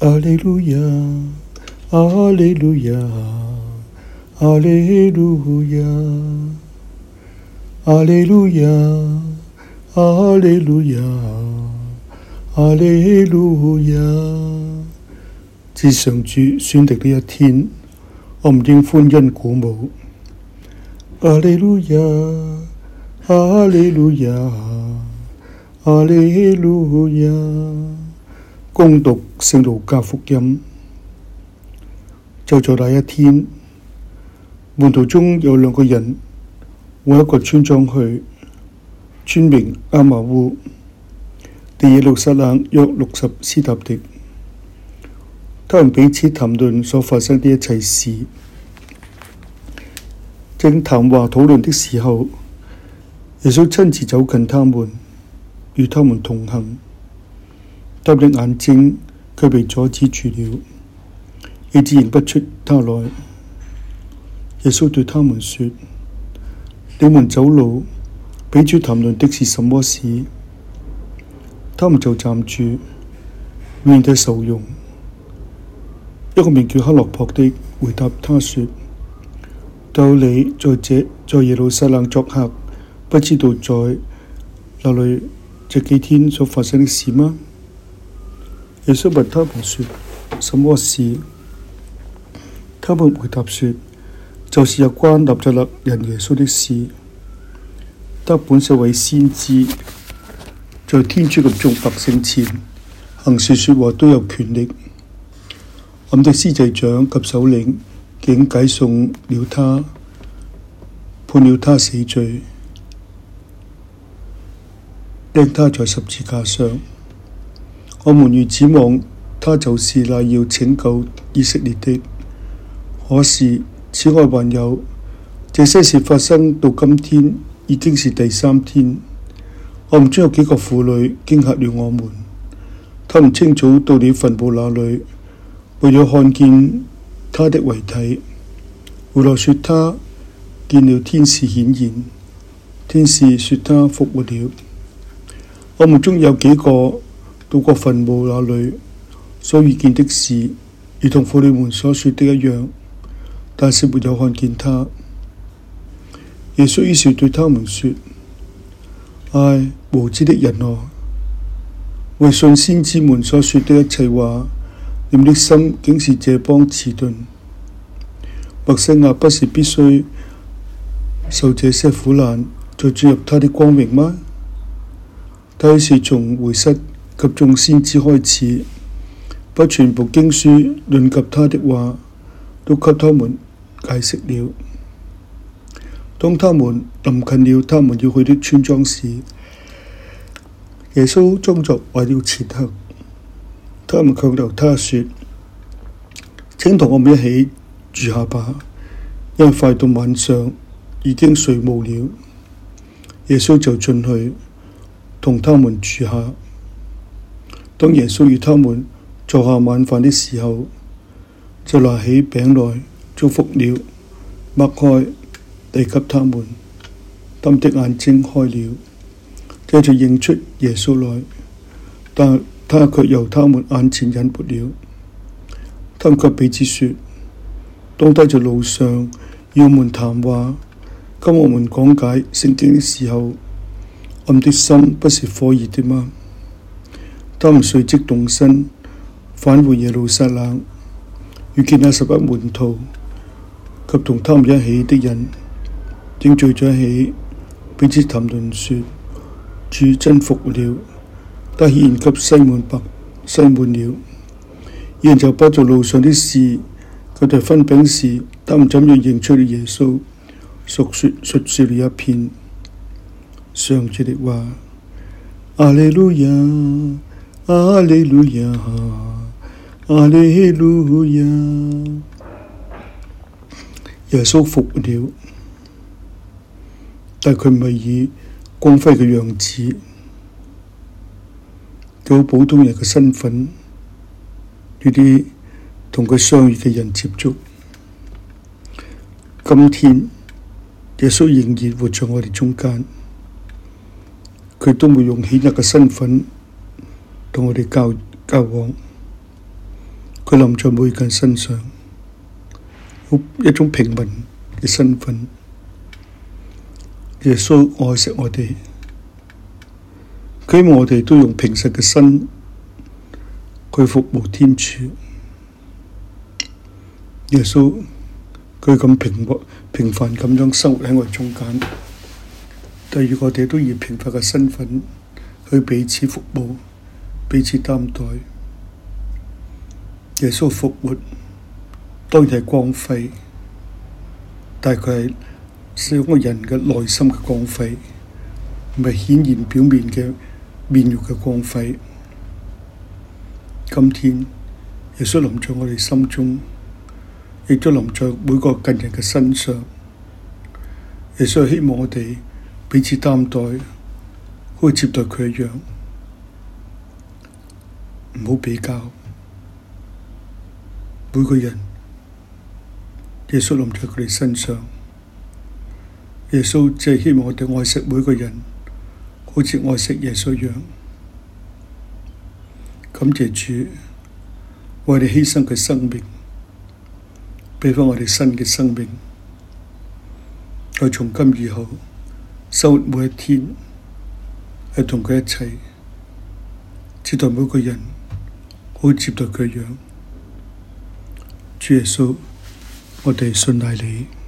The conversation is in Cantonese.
阿利路亞，阿利路亞，阿利路亞，阿利路亞，阿利路亞，阿利路亞。自上主選定呢一天，我唔應歡欣鼓舞。阿利路亞，阿利路亞，阿利路亞。恭讀聖路加福音。就在那一天，門徒中有兩個人往一個村莊去，村名阿瑪烏，離耶路撒冷約60斯塔狄。他們彼此談論所發生的一切事。正談話討論的時候，耶穌親自走近他們，與他們同行。他們的眼睛卻被阻止住了，以致認不出他來。耶穌對他們說：你們走路彼此談論的是什麼事？他們就站住，面帶愁容。一個名叫克洛樸的回答他說：到你在耶路撒冷作客，不知道在那裏這幾天所發生的事嗎？耶穌問他們說：什麼事？他們回答說：就是有關納匝肋人耶穌的事。他本是位先知，在天主及眾百姓前行事說話都有權力。我們的司祭長及首領竟解送了他，判了他死罪，釘他在十字架上。我們原指望他就是那要拯救以色列的。可是此外還有，這些事發生到今天已經是第3天。我們中有幾個婦女驚嚇了我們，他們清早到了墳墓那裏，為了看見他的遺體。回來說他見了天使顯現，天使說他復活了。我們中有幾個到過墳墓那裏，所遇見的事如同婦女們所說的一樣，但是沒有看見他。耶穌於是對他們說：唉，無知的人啊，為信先知們所說的一切話，你們的心竟是這般遲鈍。默西亞不是必須受這些苦難，再進入他的光榮嗎？他是從會室及眾先知開始，把全部經書論及他的話，都給他們解釋了。當他們臨近了他們要去的村莊時，耶穌裝作壞了前客。他們強留他說：請同我們一起住下吧，因為快到晚上，已經睡無了。耶穌就進去同他們住下。當耶穌與他們坐下晚飯的時候，就拿起餅來，祝福了，擘開，遞給他們。他們的眼睛開了，這就認出耶穌來，但他卻由他們眼前隱沒了。他們卻彼此說：當他在路上與我們談話，跟我們講解聖經的時候，我們的心不是火熱的嗎？他們隨即動身返回耶路撒冷，遇見那11門徒及同他們一起的人，正聚在一起，彼此談論說：主真復活了，他顯現給西滿了。二人就把在路上的事及在分餅時，他們怎樣認出了耶穌，述說了一遍。上主的話。阿利路亞，阿利路亞，阿利路亞。耶穌復活了，但佢唔係以光輝嘅樣子，有普通人嘅身份，呢啲同佢相遇嘅人接觸。今天耶穌仍然活在我哋中間，佢都會用顯赫嘅身份同我哋交往。 佢臨在每個人身上，一種平民嘅身份。耶穌愛惜我哋，佢希望我哋都用平實嘅心去服務天主。耶穌佢咁平凡咁樣生活喺我哋中間，但係我哋都以平凡嘅身份去彼此服務、彼此擔待。耶穌復活當然係光輝，但係佢係使一個人嘅內心嘅光輝，唔係顯現表面嘅面容嘅光輝。今天耶穌臨在我哋心中，亦都臨在每個近人嘅身上。耶穌希望我哋彼此擔待，好似接待佢一樣，唔好比較。每個人，耶穌臨在佢哋身上。耶穌只係希望我哋愛惜每個人，好似愛惜耶穌一樣。感謝主，為我哋犧牲佢生命，畀返我哋新嘅生命。我從今以後，生活每一天係同佢一齊，接待每個人，好似接待佢一樣。主耶穌，我哋信賴你。